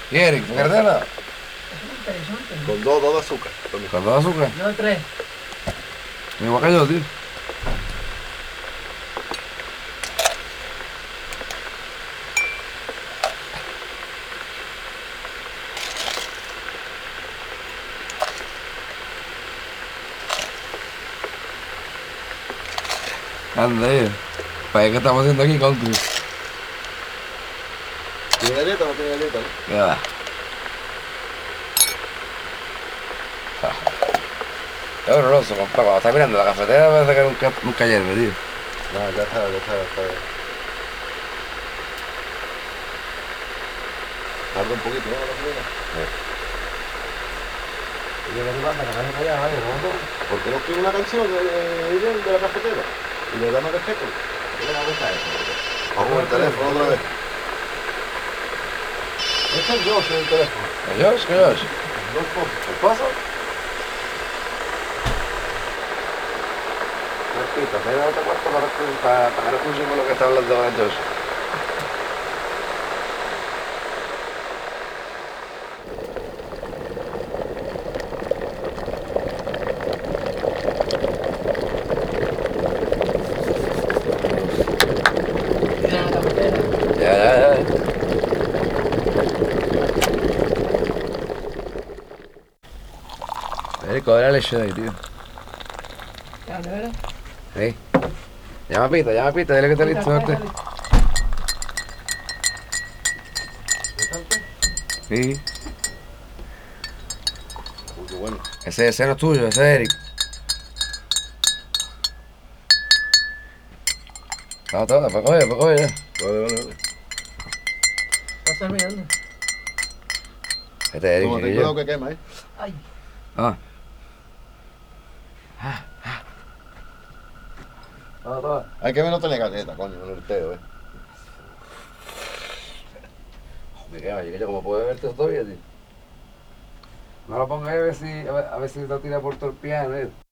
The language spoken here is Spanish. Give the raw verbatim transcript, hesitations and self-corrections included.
¿Quieren? ¿Cartela? Eso es interesante, ¿no? Con dos, dos de azúcar. ¿Con dos azúcar? Yo tres. Igual que yo, tío. Anda, eh. ¿Para qué estamos haciendo aquí, country? ¿Tiene galleta o no tiene galleta? ¿No? Ya va. Es horroroso, compa. Cuando estás mirando la cafetera parece que nunca, nunca hierve, tío. No, ya está, ya está, ya está. Tarda un poquito, ¿no? La cafetera. ¿Y qué te pasa? Que me has callado, ¿vale? ¿Por qué no escribe una canción de, de, de la cafetera? Y le damos respeto. ¿Qué le gusta eso? Vamos con el teléfono otra vez. Este es yo, soy el teléfono. ¿El Josh? ¿Qué Josh? Dos cosas. ¿El paso? No pita, me da otra puerta para, para, para que no escuchemos lo que está hablando con el Josh. Mira la cafetera. Ya, ya, ya. El cobra la leche de ahí, tío. Ya, ¿de veras? Sí. Llama a Pita, llama a Pita, dile que está listo. Está, Vete. está listo. Sí. Uy, qué bueno. Ese, ese no es tuyo, ese es Eric. Vamos todos, para coger, para coger ya. Vale, vale, vale. Está terminando. Este es Eric, Toma, ten chiquillo. cuidado que quema, ¿eh? Ay. Ah. Ah, ah. Toma, toma. Hay que ver no tener galleta, coño, en el teo, ¿eh? Me quema, chiquillo, como puede verte todavía, tío. No lo pongas ahí a ver si, a ver, a ver si te tira por todo el piano, eh.